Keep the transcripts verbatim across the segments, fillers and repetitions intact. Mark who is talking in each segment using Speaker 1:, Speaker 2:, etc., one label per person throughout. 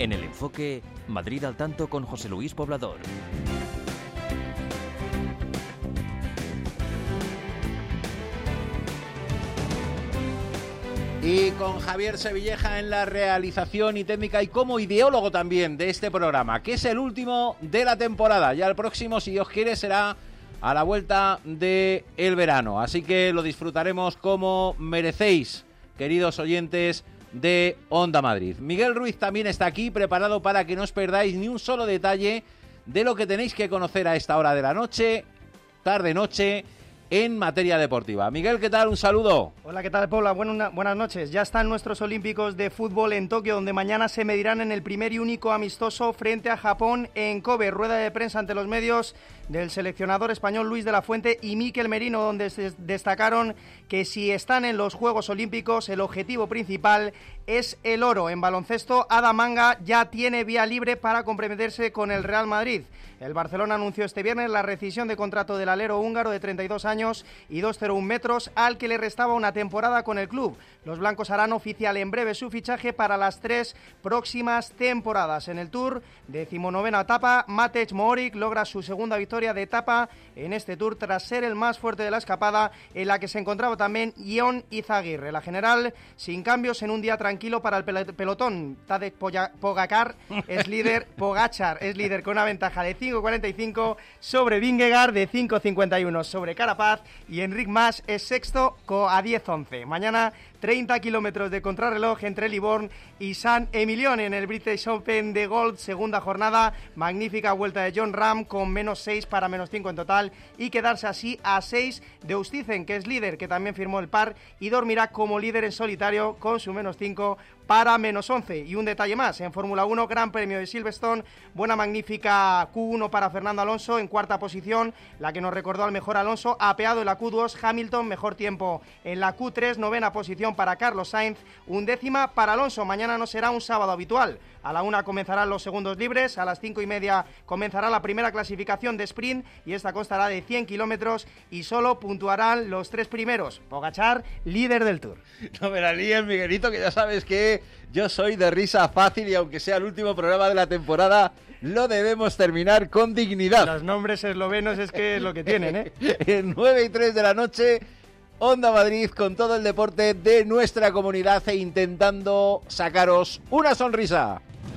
Speaker 1: En el enfoque, Madrid al tanto con José Luis Poblador.
Speaker 2: Y con Javier Sevilleja en la realización y técnica y como ideólogo también de este programa, que es el último de la temporada. Ya el próximo, si Dios quiere, será a la vuelta del verano. Así que lo disfrutaremos como merecéis, queridos oyentes de Onda Madrid. Miguel Ruiz también está aquí, preparado para que no os perdáis ni un solo detalle de lo que tenéis que conocer a esta hora de la noche, tarde-noche, en materia deportiva. Miguel, ¿qué tal? Un saludo.
Speaker 3: Hola, ¿qué tal, Paula? Buenas, buenas noches. Ya están nuestros olímpicos de fútbol en Tokio, donde mañana se medirán en el primer y único amistoso frente a Japón en Kobe. Rueda de prensa ante los medios del seleccionador español Luis de la Fuente y Mikel Merino, donde se destacaron que si están en los Juegos Olímpicos, el objetivo principal es el oro. En baloncesto, Ada Manga ya tiene vía libre para comprometerse con el Real Madrid. El Barcelona anunció este viernes la rescisión de contrato del alero húngaro de treinta y dos años y dos coma cero uno metros, al que le restaba una temporada con el club. Los blancos harán oficial en breve su fichaje para las tres próximas temporadas. En el Tour, decimonovena etapa, Matej Mohoric logra su segunda victoria de etapa en este Tour tras ser el más fuerte de la escapada, en la que se encontraba también Ion Izaguirre. La general, sin cambios en un día tranquilo para el pelotón. Tadej Pogacar es líder, Pogacar es líder con una ventaja de cinco coma cuarenta y cinco sobre Vingegaard, de cinco coma cincuenta y uno sobre Carapaz, y Enric Mas es sexto a diez coma once. Mañana treinta kilómetros de contrarreloj entre Livorno y San Emilion en el British Open de golf, segunda jornada. Magnífica vuelta de Jon Rahm con menos seis para menos cinco en total, y quedarse así a seis de Oosthuizen, que es líder, que también firmó el par y dormirá como líder en solitario con su menos cinco para menos once. Y un detalle más, en Fórmula uno, Gran Premio de Silverstone, buena magnífica Q uno para Fernando Alonso en cuarta posición, la que nos recordó al mejor Alonso, apeado en la Q dos, Hamilton, mejor tiempo en la Q tres, novena posición para Carlos Sainz, undécima para Alonso. Mañana no será un sábado habitual. A la una comenzarán los segundos libres, a las cinco y media comenzará la primera clasificación de sprint, y esta constará de cien kilómetros y solo puntuarán los tres primeros. Pogacar, líder del Tour.
Speaker 2: No me la líes, Miguelito, que ya sabes que yo soy de risa fácil y aunque sea el último programa de la temporada, lo debemos terminar con dignidad.
Speaker 3: Los nombres eslovenos es que es lo que tienen, ¿eh?
Speaker 2: En nueve y tres de la noche, Onda Madrid con todo el deporte de nuestra comunidad e intentando sacaros una sonrisa.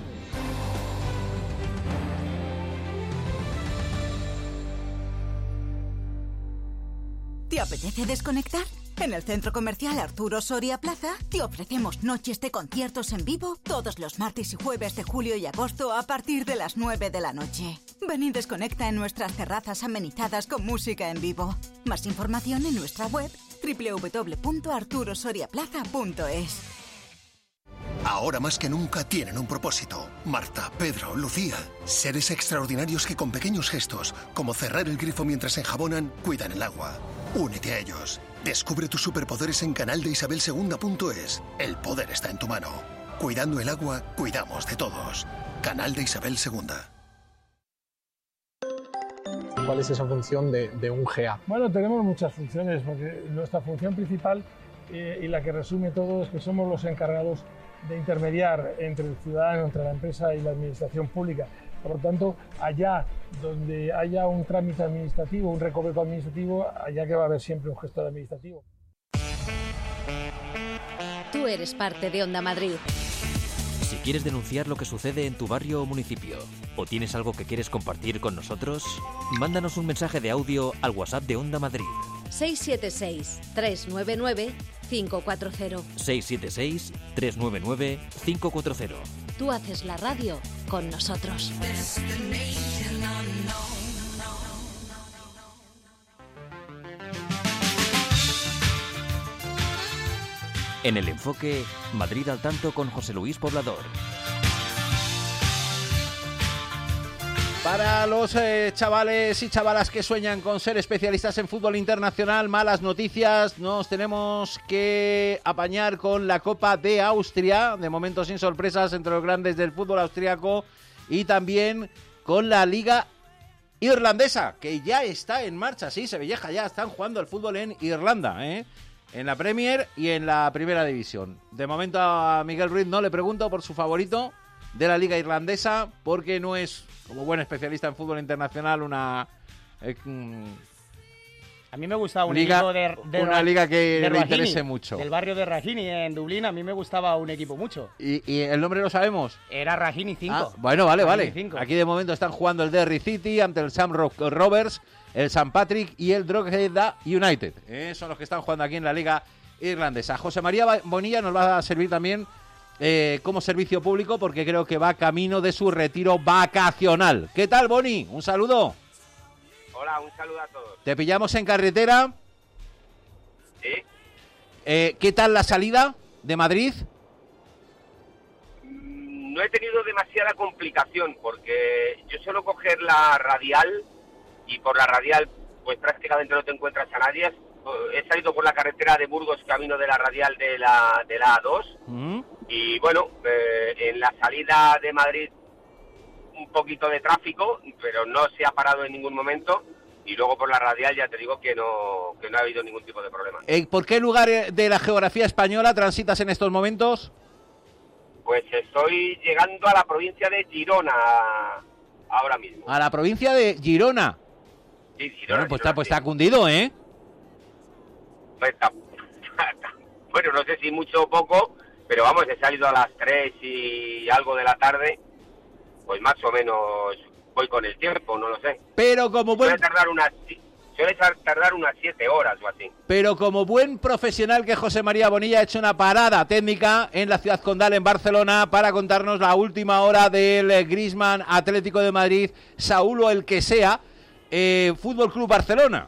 Speaker 4: ¿Te apetece desconectar? En el Centro Comercial Arturo Soria Plaza te ofrecemos noches de conciertos en vivo todos los martes y jueves de julio y agosto a partir de las nueve de la noche. Ven y desconecta en nuestras terrazas amenizadas con música en vivo. Más información en nuestra web doble u doble u doble u punto arturo soria plaza punto es.
Speaker 5: Ahora más que nunca tienen un propósito. Marta, Pedro, Lucía. Seres extraordinarios que con pequeños gestos, como cerrar el grifo mientras enjabonan, cuidan el agua. Únete a ellos. Descubre tus superpoderes en canal de isabel segunda punto es. El poder está en tu mano. Cuidando el agua, cuidamos de todos. Canal de Isabel segunda.
Speaker 6: ¿Cuál es esa función de, de un G A?
Speaker 7: Bueno, tenemos muchas funciones, porque nuestra función principal eh, y la que resume todo es que somos los encargados de intermediar entre el ciudadano, entre la empresa y la administración pública. Por lo tanto, allá donde haya un trámite administrativo, un recoveco administrativo, allá que va a haber siempre un gestor administrativo.
Speaker 8: Tú eres parte de Onda Madrid.
Speaker 1: Si quieres denunciar lo que sucede en tu barrio o municipio, o tienes algo que quieres compartir con nosotros, mándanos un mensaje de audio al WhatsApp de Onda Madrid.
Speaker 8: seis siete seis, tres nueve nueve, cinco cuatro cero.
Speaker 1: seis siete seis, tres nueve nueve, cinco cuatro cero.
Speaker 8: Tú haces la radio con nosotros.
Speaker 1: En el enfoque, Madrid al tanto con José Luis Poblador.
Speaker 2: Para los eh, chavales y chavalas que sueñan con ser especialistas en fútbol internacional, malas noticias. Nos tenemos que apañar con la Copa de Austria, de momento sin sorpresas entre los grandes del fútbol austriaco, y también con la Liga Irlandesa, que ya está en marcha. Sí, Sevilleja, ya están jugando el fútbol en Irlanda, ¿eh? En la Premier y en la Primera División. De momento a Miguel Ruiz no le pregunto por su favorito, de la Liga Irlandesa, porque no es, como buen especialista en fútbol internacional, una... Eh,
Speaker 3: A mí me gustaba un
Speaker 2: liga,
Speaker 3: equipo de, de
Speaker 2: una liga que
Speaker 3: de
Speaker 2: le
Speaker 3: Raheny,
Speaker 2: interese mucho.
Speaker 3: Del barrio de Raheny en Dublín, a mí me gustaba un equipo mucho.
Speaker 2: ¿Y, y el nombre lo sabemos?
Speaker 3: Era Raheny cinco.
Speaker 2: Ah, bueno, vale,
Speaker 3: Raheny
Speaker 2: vale.
Speaker 3: cinco.
Speaker 2: Aquí de momento están jugando el Derry City ante el Sam Rovers, el Saint Patrick y el Drogheda United. Eh, son los que están jugando aquí en la Liga Irlandesa. José María Bonilla nos va a servir también eh, como servicio público, porque creo que va camino de su retiro vacacional. ¿Qué tal, Boni? Un saludo.
Speaker 9: Hola, un saludo a todos.
Speaker 2: Te pillamos en carretera.
Speaker 9: ¿Sí?
Speaker 2: Eh, ¿Qué tal la salida de Madrid?
Speaker 9: No he tenido demasiada complicación porque yo suelo coger la radial y por la radial pues prácticamente no te encuentras a nadie. He salido por la carretera de Burgos camino de la radial de la de la A dos
Speaker 2: ¿Mm?
Speaker 9: y bueno, eh, en la salida de Madrid un poquito de tráfico, pero no se ha parado en ningún momento. Y luego por la radial ya te digo que no que no ha habido ningún tipo de problema.
Speaker 2: Eh, ¿Por qué lugar de la geografía española transitas en estos momentos?
Speaker 9: Pues estoy llegando a la provincia de Girona ahora mismo.
Speaker 2: A la provincia de Girona.
Speaker 9: Sí, Girona.
Speaker 2: Bueno, pues,
Speaker 9: Girona,
Speaker 2: está, pues
Speaker 9: sí.
Speaker 2: está cundido, ¿eh?
Speaker 9: Pues está- bueno, no sé si mucho o poco, pero vamos, he salido a las tres y algo de la tarde, pues más o menos voy con el tiempo, no lo sé.
Speaker 2: Pero como buen,
Speaker 9: Suele tardar unas, suele tardar unas siete horas o así.
Speaker 2: pero como buen profesional que José María Bonilla ha hecho una parada técnica en la Ciudad Condal, en Barcelona, para contarnos la última hora del eh, Griezmann Atlético de Madrid, Saúl o el que sea, eh, Fútbol Club Barcelona.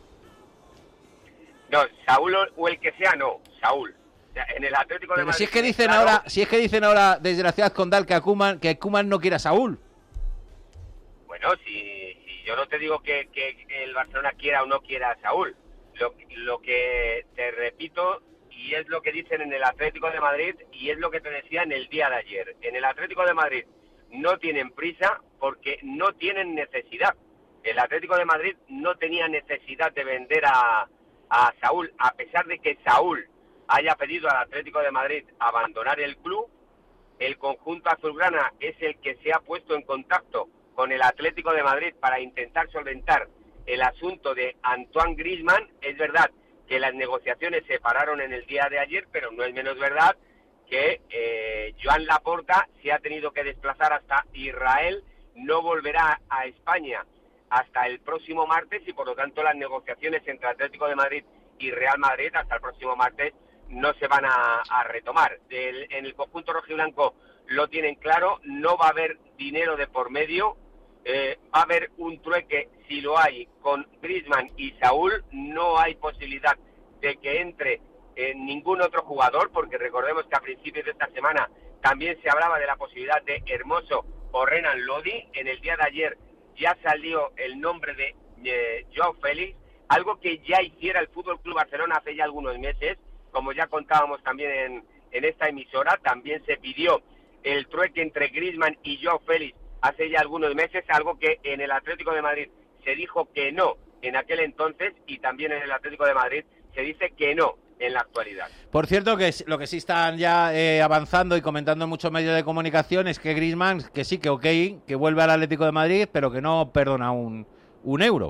Speaker 9: No, Saúl o- o el que sea, no, Saúl. O sea, en el Atlético de
Speaker 2: Pero
Speaker 9: Madrid.
Speaker 2: si es que dicen
Speaker 9: claro,
Speaker 2: ahora, si es que dicen ahora desde la Ciudad Condal que Koeman, que Koeman no quiere a Saúl.
Speaker 9: Bueno, si, si yo no te digo que, que el Barcelona quiera o no quiera a Saúl, lo, lo que te repito, y es lo que dicen en el Atlético de Madrid, y es lo que te decía en el día de ayer. En el Atlético de Madrid no tienen prisa porque no tienen necesidad. El Atlético de Madrid no tenía necesidad de vender a, a Saúl, a pesar de que Saúl haya pedido al Atlético de Madrid abandonar el club. El conjunto azulgrana es el que se ha puesto en contacto con el Atlético de Madrid para intentar solventar el asunto de Antoine Griezmann. Es verdad que las negociaciones se pararon en el día de ayer, pero no es menos verdad que eh, Joan Laporta se ha tenido que desplazar hasta Israel, no volverá a España hasta el próximo martes y por lo tanto las negociaciones entre Atlético de Madrid y Real Madrid hasta el próximo martes no se van a, a retomar. Del, en el conjunto rojiblanco lo tienen claro, no va a haber dinero de por medio, eh, va a haber un trueque, si lo hay, con Griezmann y Saúl. No hay posibilidad de que entre eh, ningún otro jugador, porque recordemos que a principios de esta semana también se hablaba de la posibilidad de Hermoso o Renan Lodi. En el día de ayer ya salió el nombre de eh, Joao Félix, algo que ya hiciera el F C Barcelona hace ya algunos meses, como ya contábamos también en, en esta emisora. También se pidió el trueque entre Griezmann y Joao Félix hace ya algunos meses, algo que en el Atlético de Madrid se dijo que no en aquel entonces y también en el Atlético de Madrid se dice que no en la actualidad.
Speaker 2: Por cierto, que es- lo que sí están ya eh, avanzando y comentando en muchos medios de comunicación es que Griezmann, que sí, que ok, que vuelve al Atlético de Madrid, pero que no perdona un, un euro.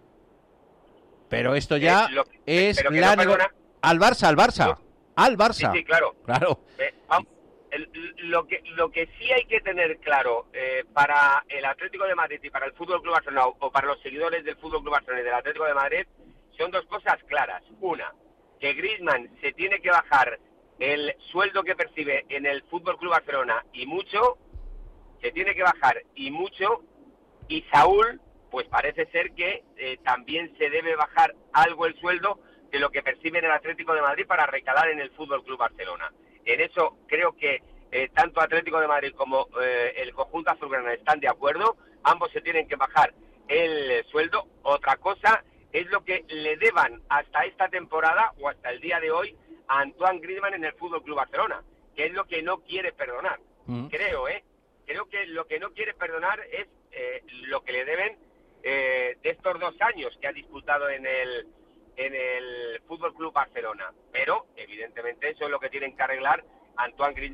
Speaker 2: Pero esto ya
Speaker 9: Eh, lo-
Speaker 2: es
Speaker 9: pero que
Speaker 2: la
Speaker 9: no
Speaker 2: nego-
Speaker 9: perdona-
Speaker 2: al Barça, al Barça,
Speaker 9: No.
Speaker 2: al
Speaker 9: Sí,
Speaker 2: Barça.
Speaker 9: sí, claro.
Speaker 2: Claro.
Speaker 9: Eh, vamos, el- lo que lo que sí hay que tener claro eh, para el Atlético de Madrid y para el F C Barcelona o para los seguidores del F C Barcelona y del Atlético de Madrid son dos cosas claras. Una, que Griezmann se tiene que bajar el sueldo que percibe en el F C Barcelona y mucho, se tiene que bajar y mucho, y Saúl, pues parece ser que eh, también se debe bajar algo el sueldo de lo que percibe en el Atlético de Madrid para recalar en el F C Barcelona. En eso creo que eh, tanto Atlético de Madrid como eh, el conjunto azulgrana están de acuerdo. Ambos se tienen que bajar el eh, sueldo. Otra cosa es lo que le deban hasta esta temporada o hasta el día de hoy a Antoine Griezmann en el F C Barcelona, que es lo que no quiere perdonar.
Speaker 2: Mm.
Speaker 9: Creo, ¿eh? Creo que lo que no quiere perdonar es eh, lo que le deben eh, de estos dos años que ha disputado en el en el F C Barcelona. Pero, evidentemente, eso es lo que tienen que arreglar Antoine Griezmann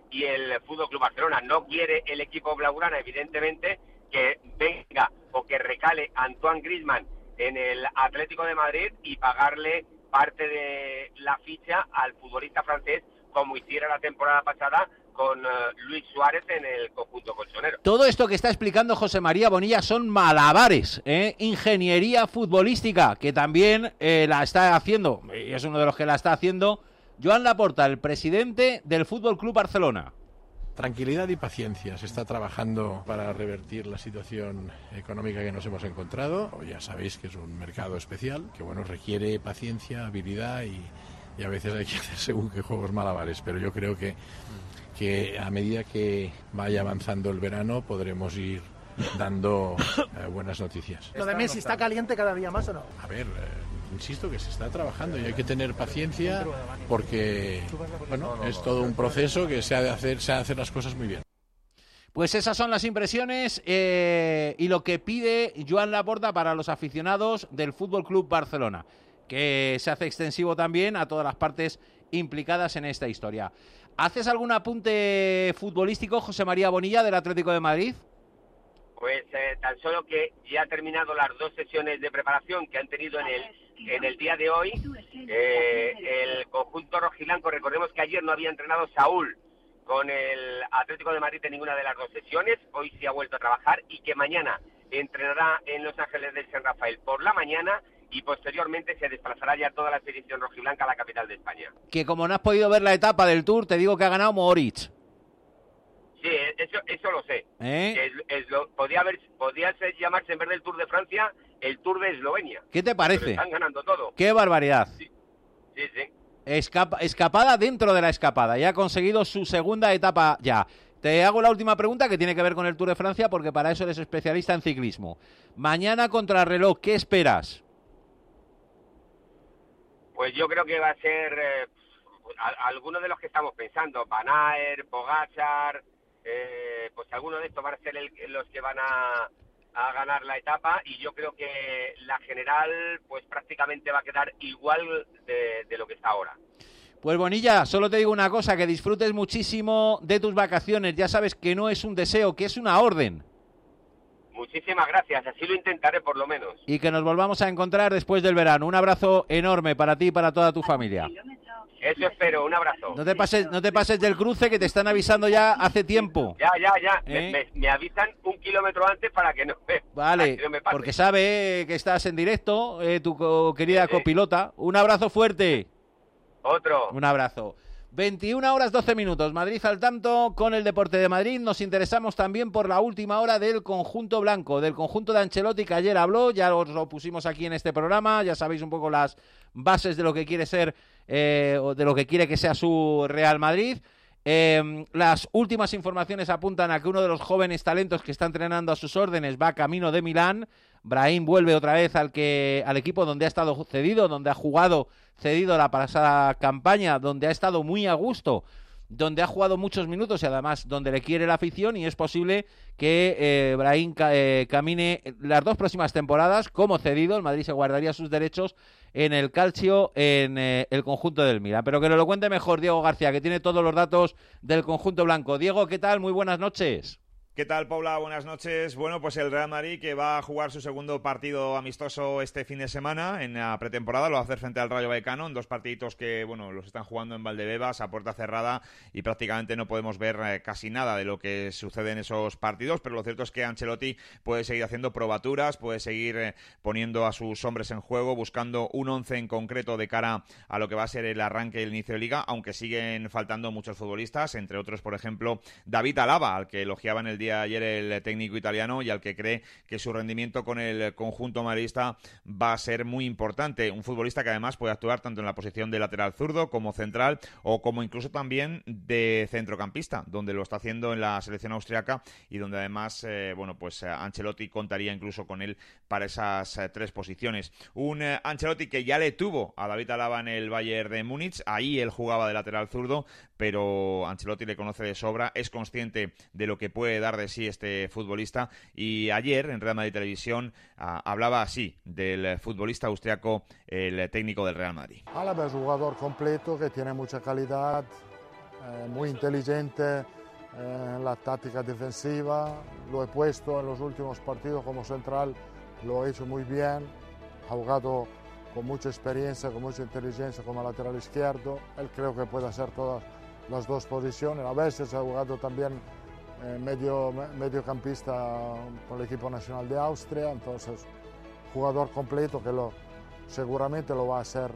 Speaker 9: y el F C Barcelona. No quiere el equipo blaugrana, evidentemente, que venga o que recale Antoine Griezmann en el Atlético de Madrid y pagarle parte de la ficha al futbolista francés, como hiciera la temporada pasada con uh, Luis Suárez en el conjunto colchonero.
Speaker 2: Todo esto que está explicando José María Bonilla son malabares, ¿eh? Ingeniería futbolística, que también eh, la está haciendo, y es uno de los que la está haciendo, Joan Laporta, el presidente del F C Barcelona.
Speaker 10: Tranquilidad y paciencia. Se está trabajando para revertir la situación económica que nos hemos encontrado. Ya sabéis que es un mercado especial, que bueno, requiere paciencia, habilidad y, y a veces hay que hacer según qué juegos malabares, pero yo creo que que a medida que vaya avanzando el verano podremos ir dando eh, buenas noticias.
Speaker 11: ¿Lo de Messi está caliente cada día más o no?
Speaker 10: A ver, eh, insisto que se está trabajando y hay que tener paciencia porque bueno, es todo un proceso que se ha de hacer, se ha de hacer las cosas muy bien.
Speaker 2: Pues esas son las impresiones eh, y lo que pide Joan Laporta para los aficionados del F C Barcelona, que se hace extensivo también a todas las partes implicadas en esta historia. ¿Haces algún apunte futbolístico, José María Bonilla, del Atlético de Madrid?
Speaker 9: Pues eh, tan solo que ya ha terminado las dos sesiones de preparación que han tenido en el en el día de hoy. Eh, el conjunto rojiblanco, recordemos que ayer no había entrenado Saúl con el Atlético de Madrid en ninguna de las dos sesiones, hoy sí ha vuelto a trabajar y que mañana entrenará en Los Ángeles del San Rafael por la mañana y posteriormente se desplazará ya toda la expedición rojiblanca a la capital de España.
Speaker 2: Que como no has podido ver la etapa del Tour, te digo que ha ganado Mohoric.
Speaker 9: Sí, eso, eso lo sé.
Speaker 2: ¿Eh?
Speaker 9: Es, es lo, podía, haber, podía ser, llamarse en vez del Tour de Francia, el Tour de Eslovenia.
Speaker 2: ¿Qué te parece?
Speaker 9: Pero están ganando todo.
Speaker 2: ¡Qué barbaridad!
Speaker 9: Sí, sí. sí.
Speaker 2: Escapa, escapada dentro de la escapada. Ya ha conseguido su segunda etapa ya. Te hago la última pregunta que tiene que ver con el Tour de Francia porque para eso eres especialista en ciclismo. Mañana contrarreloj, ¿qué esperas?
Speaker 9: Pues yo creo que va a ser eh, a, algunos de los que estamos pensando, Van Aert, Pogačar, eh, pues algunos de estos van a ser el, los que van a, a ganar la etapa y yo creo que la general pues prácticamente va a quedar igual de, de lo que está ahora.
Speaker 2: Pues Bonilla, solo te digo una cosa, que disfrutes muchísimo de tus vacaciones, ya sabes que no es un deseo, que es una orden.
Speaker 9: Muchísimas gracias, así lo intentaré por lo menos.
Speaker 2: Y que nos volvamos a encontrar después del verano. Un abrazo enorme para ti y para toda tu familia.
Speaker 9: Eso espero, un abrazo.
Speaker 2: No te pases, no te pases del cruce que te están avisando ya hace tiempo.
Speaker 9: Ya, ya, ya.
Speaker 2: ¿Eh?
Speaker 9: Me, me, me avisan un kilómetro antes para que no me,
Speaker 2: Vale,
Speaker 9: que no me pase.
Speaker 2: Porque sabe que estás en directo, eh, tu co querida sí, copilota. Un abrazo fuerte.
Speaker 9: Otro.
Speaker 2: Un abrazo. veintiuna horas doce minutos, Madrid al tanto con el Deporte de Madrid. Nos interesamos también por la última hora del conjunto blanco, del conjunto de Ancelotti que ayer habló, ya os lo pusimos aquí en este programa, ya sabéis un poco las bases de lo que quiere ser eh, o de lo que quiere que sea su Real Madrid. Eh, las últimas informaciones apuntan a que uno de los jóvenes talentos que está entrenando a sus órdenes va camino de Milán. Brahim vuelve otra vez al que al equipo donde ha estado cedido, donde ha jugado cedido la pasada campaña, donde ha estado muy a gusto, donde ha jugado muchos minutos y además donde le quiere la afición, y es posible que eh, Brahim ca eh, camine las dos próximas temporadas como cedido. El Madrid se guardaría sus derechos en el Calcio, en eh, el conjunto del Milan. Pero que nos lo cuente mejor Diego García, que tiene todos los datos del conjunto blanco. Diego, ¿qué tal? Muy buenas noches.
Speaker 12: ¿Qué tal, Paula? Buenas noches. Bueno, pues el Real Madrid, que va a jugar su segundo partido amistoso este fin de semana en la pretemporada, lo va a hacer frente al Rayo Vallecano, en dos partiditos que, bueno, los están jugando en Valdebebas a puerta cerrada y prácticamente no podemos ver eh, casi nada de lo que sucede en esos partidos, pero lo cierto es que Ancelotti puede seguir haciendo probaturas, puede seguir eh, poniendo a sus hombres en juego, buscando un once en concreto de cara a lo que va a ser el arranque y el inicio de liga, aunque siguen faltando muchos futbolistas, entre otros, por ejemplo, David Alaba, al que elogiaba en el día ayer el técnico italiano y al que cree que su rendimiento con el conjunto madridista va a ser muy importante. Un futbolista que además puede actuar tanto en la posición de lateral zurdo como central o como incluso también de centrocampista, donde lo está haciendo en la selección austriaca y donde además, eh, bueno, pues Ancelotti contaría incluso con él para esas eh, tres posiciones. Un eh, Ancelotti que ya le tuvo a David Alaba en el Bayern de Múnich, ahí él jugaba de lateral zurdo, pero Ancelotti le conoce de sobra, es consciente de lo que puede dar de sí este futbolista y ayer en Real Madrid Televisión uh, hablaba así del futbolista austriaco, el técnico del Real Madrid.
Speaker 13: Alaba es un jugador completo que tiene mucha calidad, eh, muy inteligente en la táctica defensiva, lo he puesto en los últimos partidos como central, lo ha hecho muy bien, ha jugado con mucha experiencia, con mucha inteligencia como lateral izquierdo, él creo que puede hacer todas las dos posiciones, a veces ha jugado también eh, medio, mediocampista con el equipo nacional de Austria, entonces jugador completo que lo, seguramente lo va a hacer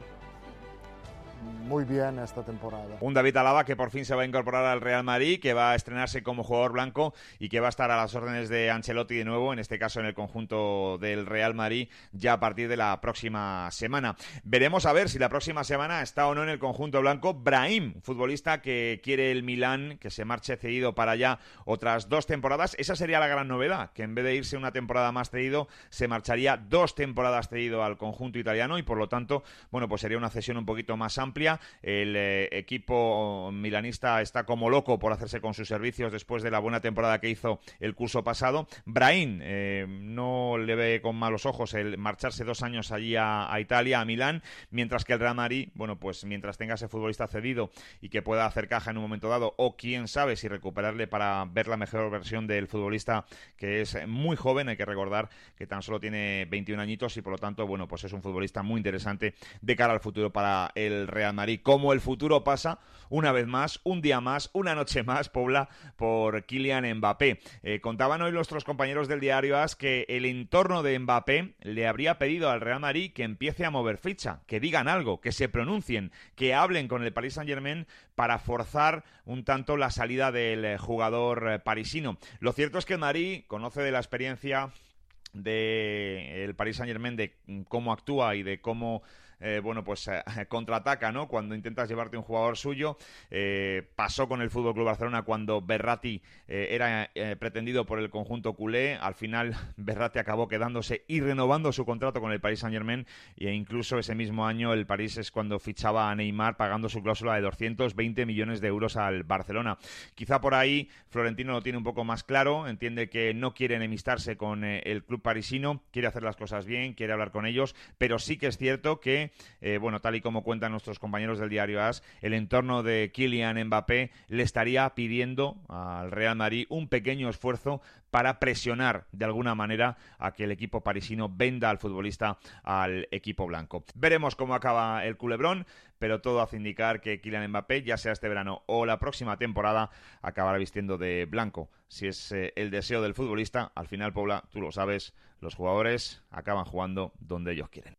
Speaker 13: muy bien esta temporada.
Speaker 12: Un David Alaba que por fin se va a incorporar al Real Madrid, que va a estrenarse como jugador blanco y que va a estar a las órdenes de Ancelotti de nuevo, en este caso en el conjunto del Real Madrid, ya a partir de la próxima semana. Veremos a ver si la próxima semana está o no en el conjunto blanco Brahim, futbolista que quiere el Milán, que se marche cedido para allá otras dos temporadas. Esa sería la gran novedad, que en vez de irse una temporada más cedido, se marcharía dos temporadas cedido al conjunto italiano y por lo tanto, bueno, pues sería una cesión un poquito más amplia. El eh, equipo milanista está como loco por hacerse con sus servicios después de la buena temporada que hizo el curso pasado. Brahim eh, no le ve con malos ojos el marcharse dos años allí a, a Italia, a Milán, mientras que el Real Madrid, bueno, pues mientras tenga ese futbolista cedido y que pueda hacer caja en un momento dado, o quién sabe si recuperarle para ver la mejor versión del futbolista, que es muy joven, hay que recordar que tan solo tiene veintiún añitos y por lo tanto, bueno, pues es un futbolista muy interesante de cara al futuro para el Real Real Madrid. Como el futuro pasa, una vez más, un día más, una noche más, Pobla, por Kylian Mbappé. Eh, contaban hoy nuestros compañeros del diario A S que el entorno de Mbappé le habría pedido al Real Madrid que empiece a mover ficha, que digan algo, que se pronuncien, que hablen con el Paris Saint-Germain para forzar un tanto la salida del jugador parisino. Lo cierto es que el Madrid conoce de la experiencia del Paris Saint-Germain, de cómo actúa y de cómo Eh, bueno, pues eh, contraataca, ¿no? Cuando intentas llevarte un jugador suyo. Eh, pasó con el F C Barcelona cuando Verratti eh, era eh, pretendido por el conjunto culé. Al final Verratti acabó quedándose y renovando su contrato con el Paris Saint-Germain, e incluso ese mismo año el París es cuando fichaba a Neymar pagando su cláusula de doscientos veinte millones de euros al Barcelona. Quizá por ahí Florentino lo tiene un poco más claro, entiende que no quiere enemistarse con eh, el club parisino, quiere hacer las cosas bien, quiere hablar con ellos, pero sí que es cierto que Eh, bueno, tal y como cuentan nuestros compañeros del diario A S, el entorno de Kylian Mbappé le estaría pidiendo al Real Madrid un pequeño esfuerzo para presionar de alguna manera a que el equipo parisino venda al futbolista al equipo blanco. Veremos cómo acaba el culebrón, pero todo hace indicar que Kylian Mbappé, ya sea este verano o la próxima temporada, acabará vistiendo de blanco. Si es eh, el deseo del futbolista, al final, Pobla, tú lo sabes, los jugadores acaban jugando donde ellos quieren.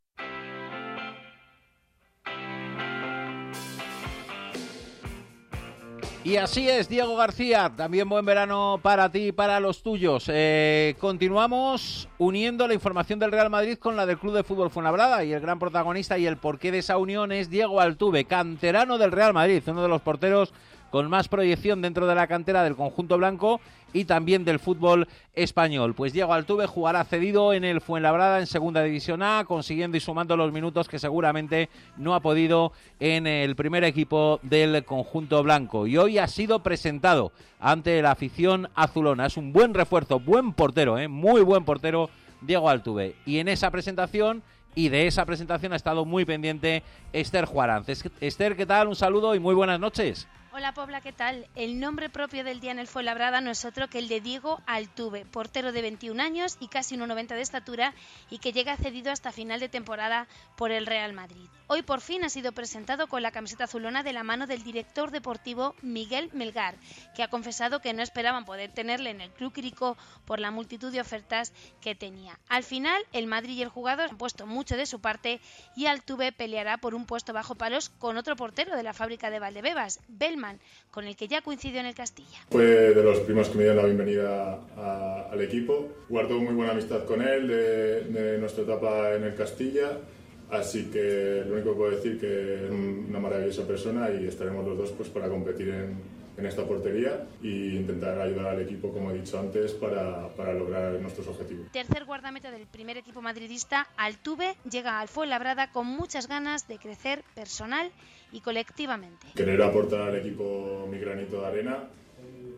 Speaker 2: Y así es, Diego García, también buen verano para ti y para los tuyos. Eh, continuamos uniendo la información del Real Madrid con la del Club de Fútbol Fuenlabrada, y el gran protagonista y el porqué de esa unión es Diego Altuve, canterano del Real Madrid, uno de los porteros con más proyección dentro de la cantera del conjunto blanco y también del fútbol español. Pues Diego Altuve jugará cedido en el Fuenlabrada en Segunda División A, consiguiendo y sumando los minutos que seguramente no ha podido en el primer equipo del conjunto blanco. Y hoy ha sido presentado ante la afición azulona. Es un buen refuerzo, buen portero, ¿eh? muy buen portero Diego Altuve. Y en esa presentación... Y de esa presentación ha estado muy pendiente Esther Juaranz. Esther, ¿qué tal? Un saludo y muy buenas noches.
Speaker 14: Hola, Pobla, ¿qué tal? El nombre propio del día en el Fuenlabrada no es otro que el de Diego Altuve, portero de veintiún años y casi uno noventa de estatura, y que llega cedido hasta final de temporada por el Real Madrid. Hoy por fin ha sido presentado con la camiseta azulona de la mano del director deportivo Miguel Melgar, que ha confesado que no esperaban poder tenerle en el Club Quirico por la multitud de ofertas que tenía. Al final, el Madrid y el jugador han puesto mucho de su parte y Altuve peleará por un puesto bajo palos con otro portero de la fábrica de Valdebebas, Bellman, con el que ya coincidió en el Castilla.
Speaker 15: Fue de los primeros que me dieron la bienvenida a, al equipo. Guardo muy buena amistad con él de, de nuestra etapa en el Castilla, así que lo único que puedo decir que es una maravillosa persona y estaremos los dos pues para competir en, en esta portería e intentar ayudar al equipo, como he dicho antes, para, para lograr nuestros objetivos.
Speaker 14: Tercer guardameta del primer equipo madridista, Altuve llega al Fuenlabrada con muchas ganas de crecer personal y colectivamente.
Speaker 15: Querer aportar al equipo mi granito de arena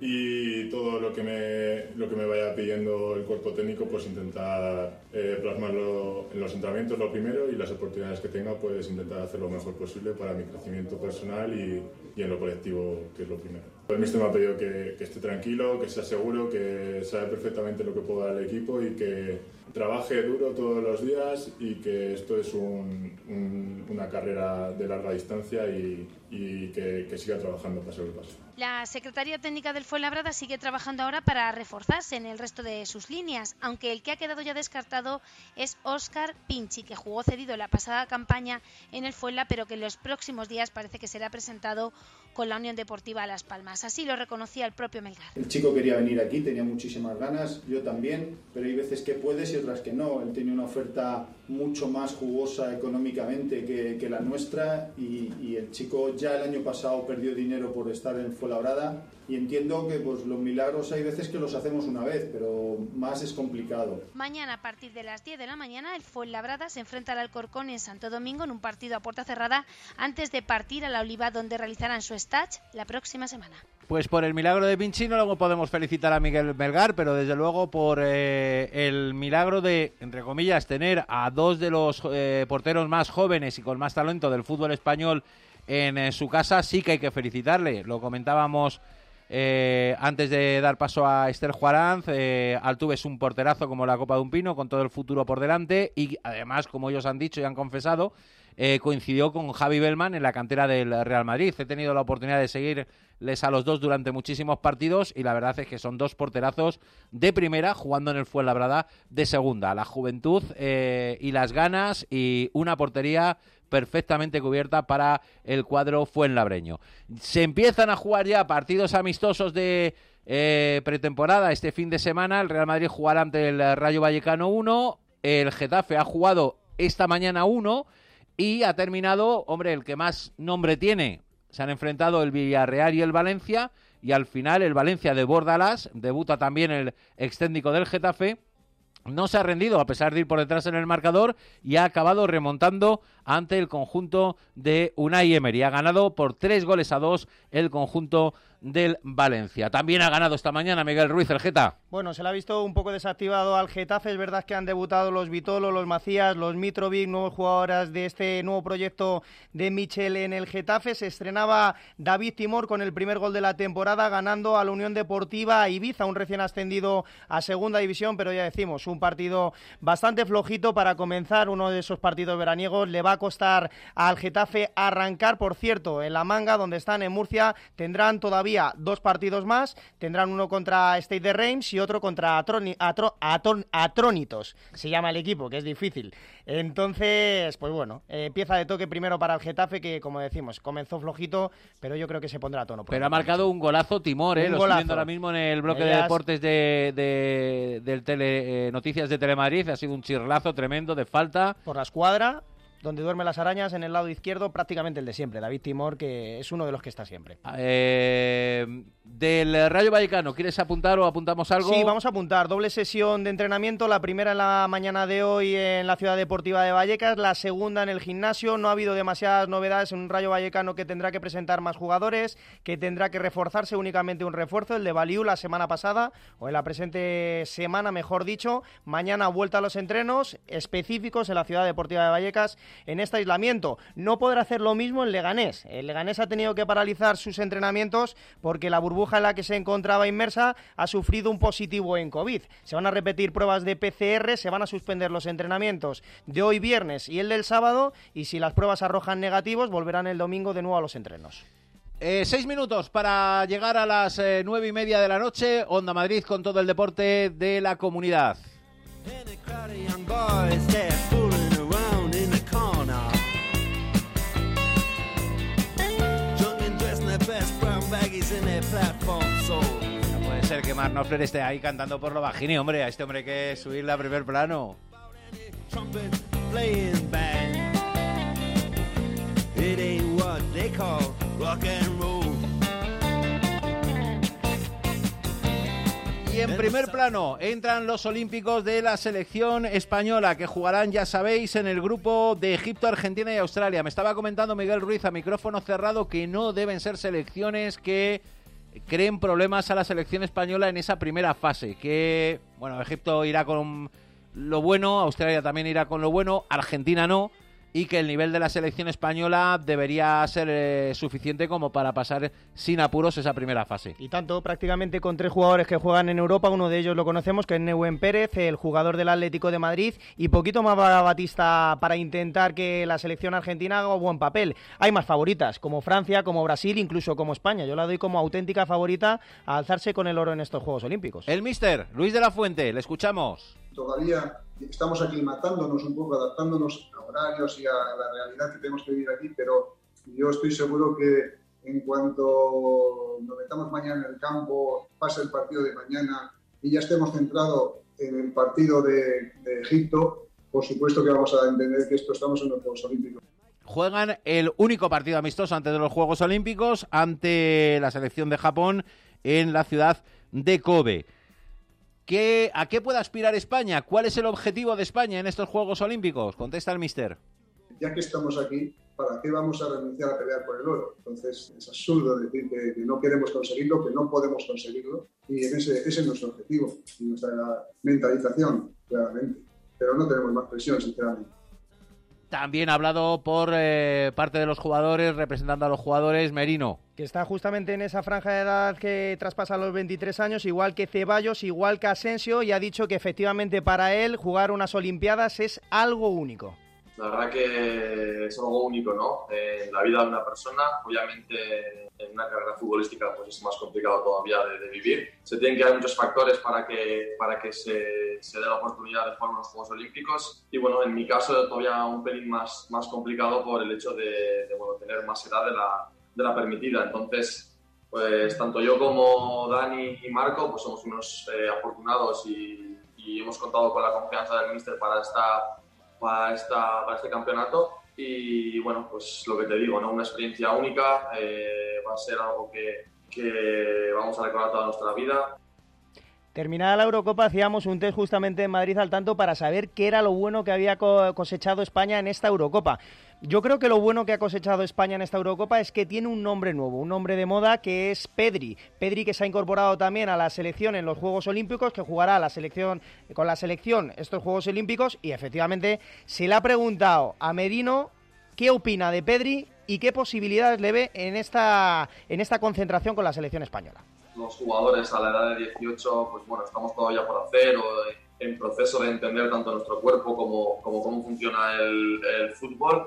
Speaker 15: y todo lo que me, lo que me vaya pidiendo el cuerpo técnico, pues intentar eh, plasmarlo en los entrenamientos lo primero, y las oportunidades que tenga, pues intentar hacer lo mejor posible para mi crecimiento personal y, y en lo colectivo, que es lo primero. El míster me ha pedido que, que esté tranquilo, que sea seguro, que sabe perfectamente lo que puedo dar al equipo y que trabaje duro todos los días, y que esto es un, un, una carrera de larga distancia y, y que, que siga trabajando paso a paso.
Speaker 14: La Secretaría Técnica del Fuenlabrada sigue trabajando ahora para reforzarse en el resto de sus líneas, aunque el que ha quedado ya descartado es Óscar Pinchi, que jugó cedido la pasada campaña en el Fuenla, pero que en los próximos días parece que será presentado con la Unión Deportiva Las Palmas. Así lo reconocía el propio Melgar.
Speaker 16: El chico quería venir aquí, tenía muchísimas ganas, yo también, pero hay veces que puedes y otras que no. Él tenía una oferta mucho más jugosa económicamente que, que la nuestra, y, y el chico ya el año pasado perdió dinero por estar en Fuenlabrada, y entiendo que pues los milagros hay veces que los hacemos una vez, pero más es complicado.
Speaker 14: Mañana a partir de las diez de la mañana el Fuenlabrada se enfrenta al Alcorcón en Santo Domingo en un partido a puerta cerrada antes de partir a la Oliva, donde realizarán su stage la próxima semana.
Speaker 2: Pues por el milagro de Pinchi no lo podemos felicitar a Miguel Melgar, pero desde luego por eh, el milagro de, entre comillas, tener a dos de los eh, porteros más jóvenes y con más talento del fútbol español en eh, su casa, sí que hay que felicitarle. Lo comentábamos eh, antes de dar paso a Esther Juaranz. eh, Altuve es un porterazo como la copa de un pino, con todo el futuro por delante, y además, como ellos han dicho y han confesado, eh, coincidió con Javi Bellman en la cantera del Real Madrid. He tenido la oportunidad de seguirles a los dos durante muchísimos partidos, y la verdad es que son dos porterazos de primera jugando en el Fuenlabrada de segunda. La juventud eh, y las ganas, y una portería perfectamente cubierta para el cuadro fuenlabreño. Se empiezan a jugar ya partidos amistosos de eh, pretemporada este fin de semana. El Real Madrid jugará ante el Rayo Vallecano uno, el Getafe ha jugado esta mañana uno, y ha terminado, hombre, el que más nombre tiene. Se han enfrentado el Villarreal y el Valencia, y al final el Valencia de Bordalás, debuta también el extécnico del Getafe, no se ha rendido a pesar de ir por detrás en el marcador, y ha acabado remontando ante el conjunto de Unai Emery. Ha ganado por tres goles a dos el conjunto del Valencia. También ha ganado esta mañana Miguel Ruiz, el Geta.
Speaker 3: Bueno, se le ha visto un poco desactivado al Getafe. Es verdad que han debutado los Vitolo, los Macías, los Mitrovic, nuevos jugadores de este nuevo proyecto de Michel en el Getafe. Se estrenaba David Timor con el primer gol de la temporada, ganando a la Unión Deportiva Ibiza, un recién ascendido a segunda división, pero ya decimos, un partido bastante flojito para comenzar uno de esos partidos veraniegos. Le va a costar al Getafe arrancar. Por cierto, en La Manga, donde están en Murcia, tendrán todavía dos partidos más. Tendrán uno contra Stade de Reims y otro contra Atroni, Atro, Atron, Atrónitos, se llama el equipo, que es difícil. Entonces, pues bueno, eh, pieza de toque primero para el Getafe, que como decimos, comenzó flojito, pero yo creo que se pondrá a tono.
Speaker 2: Pero ha marcado un golazo Timor, ¿eh?
Speaker 3: Un
Speaker 2: Lo
Speaker 3: golazo.
Speaker 2: estoy viendo ahora mismo en el bloque
Speaker 3: Ellas...
Speaker 2: de deportes de, de, del tele, eh, Noticias de Telemadrid. Ha sido un chirlazo tremendo de falta.
Speaker 3: Por la escuadra, donde duermen las arañas, en el lado izquierdo, prácticamente el de siempre, David Timor, que es uno de los que está siempre.
Speaker 2: Eh, del Rayo Vallecano, ¿quieres apuntar o apuntamos algo?
Speaker 3: Sí, vamos a apuntar. Doble sesión de entrenamiento, la primera en la mañana de hoy en la Ciudad Deportiva de Vallecas, la segunda en el gimnasio. No ha habido demasiadas novedades en un Rayo Vallecano que tendrá que presentar más jugadores, que tendrá que reforzarse únicamente un refuerzo, el de Baliu la semana pasada, o en la presente semana, mejor dicho. Mañana vuelta a los entrenos específicos en la Ciudad Deportiva de Vallecas en este aislamiento. No podrá hacer lo mismo el Leganés. El Leganés ha tenido que paralizar sus entrenamientos porque la burbuja en la que se encontraba inmersa ha sufrido un positivo en COVID. Se van a repetir pruebas de P C R, se van a suspender los entrenamientos de hoy viernes y el del sábado, y si las pruebas arrojan negativos, volverán el domingo de nuevo a los entrenos.
Speaker 2: Eh, seis minutos para llegar a las eh, nueve y media de la noche. Onda Madrid con todo el deporte de la comunidad. No puede ser que Mark Knopfler esté ahí cantando por lo bajini, hombre. A este hombre hay que subirle a primer plano. Y en primer plano entran los olímpicos de la selección española, que jugarán, ya sabéis, en el grupo de Egipto, Argentina y Australia. Me estaba comentando Miguel Ruiz a micrófono cerrado que no deben ser selecciones que creen problemas a la selección española en esa primera fase, que, bueno, Egipto irá con lo bueno, Australia también irá con lo bueno, Argentina no, y que el nivel de la selección española debería ser eh, suficiente como para pasar sin apuros esa primera fase.
Speaker 3: Y tanto, prácticamente con tres jugadores que juegan en Europa, uno de ellos lo conocemos, que es Nehuen Pérez, el jugador del Atlético de Madrid, y poquito más va Batista para intentar que la selección argentina haga buen papel. Hay más favoritas, como Francia, como Brasil, incluso como España. Yo la doy como auténtica favorita a alzarse con el oro en estos Juegos Olímpicos.
Speaker 2: El míster, Luis de la Fuente, le escuchamos.
Speaker 17: Todavía estamos aclimatándonos un poco, adaptándonos a horarios y a la realidad que tenemos que vivir aquí, pero yo estoy seguro que en cuanto nos metamos mañana en el campo, pase el partido de mañana y ya estemos centrados en el partido de, de Egipto, por supuesto que vamos a entender que esto estamos en los Juegos Olímpicos.
Speaker 2: Juegan el único partido amistoso antes de los Juegos Olímpicos ante la selección de Japón en la ciudad de Kobe. ¿Qué, ¿A qué puede aspirar España? ¿Cuál es el objetivo de España en estos Juegos Olímpicos? Contesta el míster.
Speaker 17: Ya que estamos aquí, ¿para qué vamos a renunciar a pelear por el oro? Entonces es absurdo decir que, que no queremos conseguirlo, que no podemos conseguirlo, y en ese, ese es nuestro objetivo y nuestra mentalización, claramente. Pero no tenemos más presión, sinceramente.
Speaker 2: También ha hablado por eh, parte de los jugadores, representando a los jugadores, Merino.
Speaker 3: Que está justamente en esa franja de edad que traspasa los veintitrés años, igual que Ceballos, igual que Asensio, y ha dicho que efectivamente para él jugar unas Olimpiadas es algo único.
Speaker 18: La verdad que es algo único, ¿no? En la vida de una persona, obviamente en una carrera futbolística pues es más complicado todavía de, de vivir. Se tienen que dar muchos factores para que, para que se, se dé la oportunidad de jugar unos Juegos Olímpicos. Y bueno, en mi caso todavía un pelín más, más complicado por el hecho de, de bueno, tener más edad de la, de la permitida. Entonces, pues tanto yo como Dani y Marco pues somos unos eh, afortunados y, y hemos contado con la confianza del míster para esta Para, esta, para este campeonato y bueno, pues lo que te digo, ¿no? Una experiencia única, eh, va a ser algo que, que vamos a recordar toda nuestra vida.
Speaker 3: Terminada la Eurocopa hacíamos un test justamente en Madrid al tanto para saber qué era lo bueno que había cosechado España en esta Eurocopa. Yo creo que lo bueno que ha cosechado España en esta Eurocopa es que tiene un nombre nuevo, un nombre de moda que es Pedri. Pedri, que se ha incorporado también a la selección en los Juegos Olímpicos, que jugará la selección, con la selección estos Juegos Olímpicos, y efectivamente se le ha preguntado a Merino qué opina de Pedri y qué posibilidades le ve en esta, en esta concentración con la selección española.
Speaker 18: Los jugadores a la edad de dieciocho, pues bueno, estamos todavía por hacer o en proceso de entender tanto nuestro cuerpo como, como cómo funciona el, el fútbol.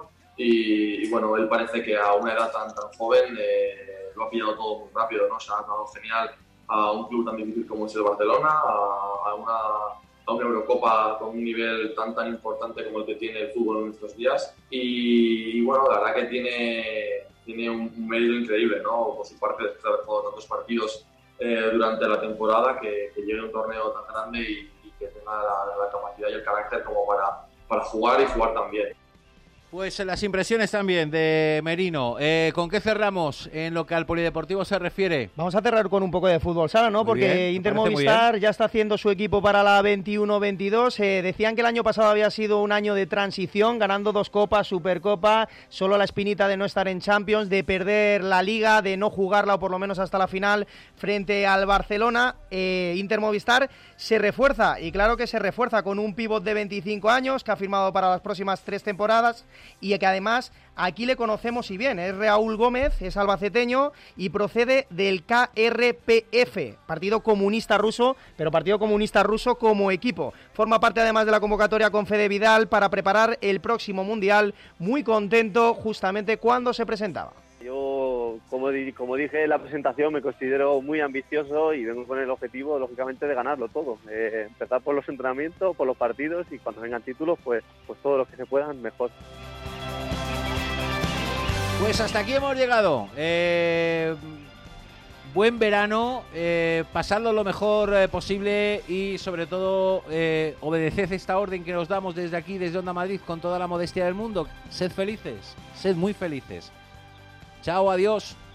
Speaker 18: Y, y bueno, él parece que a una edad tan, tan joven eh, lo ha pillado todo muy rápido, ¿no? Se ha dado genial a un club tan difícil como es el Barcelona, a, a, una, a una Eurocopa con un nivel tan tan importante como el que tiene el fútbol en estos días. Y, y bueno, la verdad que tiene, tiene un, un mérito increíble, ¿no? Por su parte, después de haber jugado tantos partidos eh, durante la temporada, que, que llegue un torneo tan grande y, y que tenga la, la capacidad y el carácter como para, para jugar y jugar tan bien.
Speaker 2: Pues las impresiones también de Merino. Eh, ¿Con qué cerramos en lo que al polideportivo se refiere?
Speaker 3: Vamos a cerrar con un poco de fútbol sala, ¿no?
Speaker 2: Muy
Speaker 3: Porque
Speaker 2: bien,
Speaker 3: Inter Movistar ya está haciendo su equipo para la veintiuno veintidós. Eh, decían que el año pasado había sido un año de transición, ganando dos copas, Supercopa, solo la espinita de no estar en Champions, de perder la Liga, de no jugarla o por lo menos hasta la final frente al Barcelona. Eh, Inter Movistar se refuerza, y claro que se refuerza con un pívot de veinticinco años que ha firmado para las próximas tres temporadas y que además aquí le conocemos y bien, es Raúl Gómez, es albaceteño y procede del K R P F, Partido Comunista Ruso, pero Partido Comunista Ruso como equipo. Forma parte además de la convocatoria con Fede Vidal para preparar el próximo Mundial, muy contento justamente cuando se presentaba.
Speaker 19: Yo, como, di- como dije en la presentación, me considero muy ambicioso y vengo con el objetivo, lógicamente, de ganarlo todo. Eh, empezar por los entrenamientos, por los partidos y cuando vengan títulos, pues, pues todos los que se puedan, mejor.
Speaker 2: Pues hasta aquí hemos llegado. Eh, buen verano, eh, pasadlo lo mejor eh, posible y sobre todo eh, obedeced esta orden que nos damos desde aquí, desde Onda Madrid, con toda la modestia del mundo. Sed felices, sed muy felices. Chao, adiós.